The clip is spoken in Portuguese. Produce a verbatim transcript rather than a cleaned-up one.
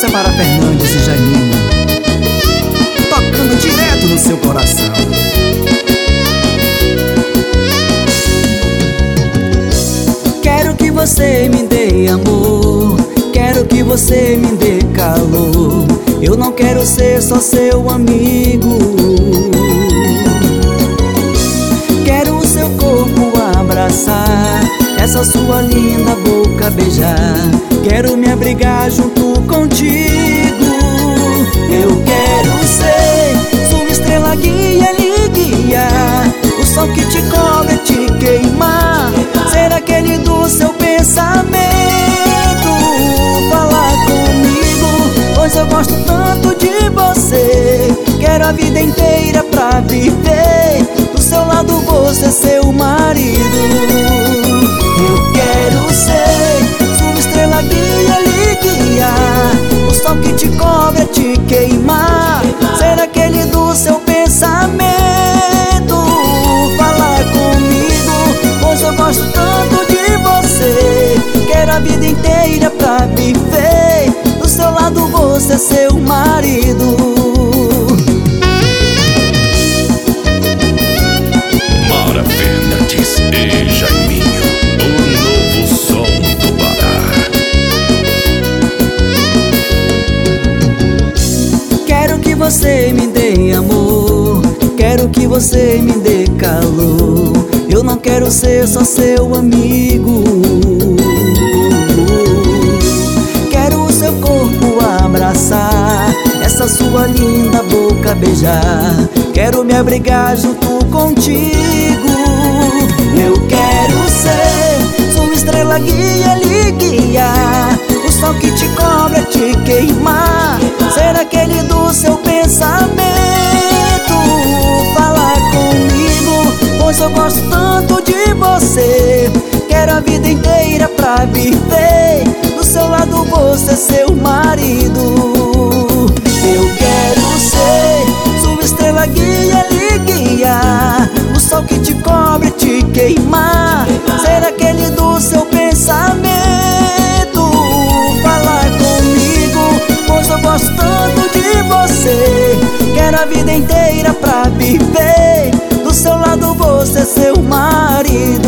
Essa é para Fernandes e Jaiminho, tocando direto no seu coração. Quero que você me dê amor, quero que você me dê calor. Eu não quero ser só seu amigo. Quero o seu corpo abraçar, essa sua linda boca beijar. Quero me abrigar junto contigo. Eu quero ser sua estrela guia, lhe guiar. O sol que te cobre, te queimar. Ser aquele do seu pensamento. Falar comigo, pois eu gosto tanto de você. Quero a vida inteira pra viver do seu lado, você seu marido. Eu quero ser sua estrela guia, lhe guiar. O sol que te cobre, te queimar. Ser aquele do seu pensamento. Falar comigo, pois eu gosto tanto de você. Quero a vida inteira pra viver do seu lado, você seu marido. Mara Fernandes e Jaiminho, o novo som do Pará. Quero que você me dê amor, quero que você me dê calor. Eu não quero ser só seu amigo. Quero o seu corpo abraçar, essa sua linda boca beijar. Quero me abrigar junto contigo. Eu quero ser sua estrela guia, lhe guiar. O sol que te cobre, te queimar. Ser aquele do seu pensamento. Falar comigo, pois eu gosto tanto de você. Quero a vida inteira pra viver do seu lado, você seu marido. Eu quero ser sua estrela guia, lhe guiar. O sol que te cobre, te queimar. Ser aquele do seu pensamento. Falar comigo, pois eu gosto tanto de você. Quero a vida inteira pra viver do seu lado, você seu marido.